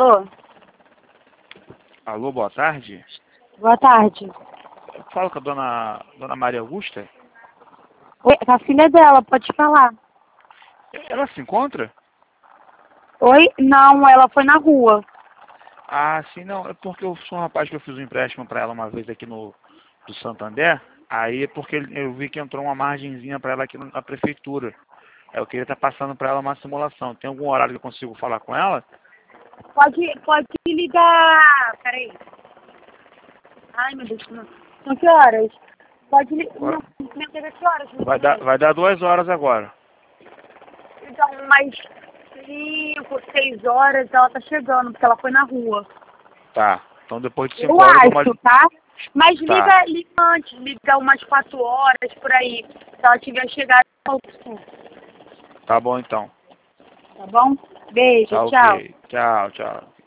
Alô? Alô, boa tarde. Boa tarde. Eu falo com a dona Maria Augusta. Oi, é a filha dela, pode falar. Ela se encontra? Oi? Não, ela foi na rua. Ah, sim, não. É porque eu sou um rapaz que eu fiz um empréstimo para ela uma vez aqui do Santander. Aí é porque eu vi que entrou uma margenzinha para ela aqui na prefeitura. Aí eu queria estar passando para ela uma simulação. Tem algum horário que eu consigo falar com ela? Pode ligar. Peraí. Ai, meu Deus. São que horas? Pode ligar. Agora Não, que horas? vai dar 2 horas agora. Então, mais 5, 6 horas ela tá chegando, porque ela foi na rua. Tá. Então depois de Eu 5 horas eu dou acho, uma... tá? Mas Tá. liga antes, liga umas 4 horas por aí. Se ela tiver chegado, Tá bom então. tá bom? Beijo, Tá tchau. ok. Tchau, tchau.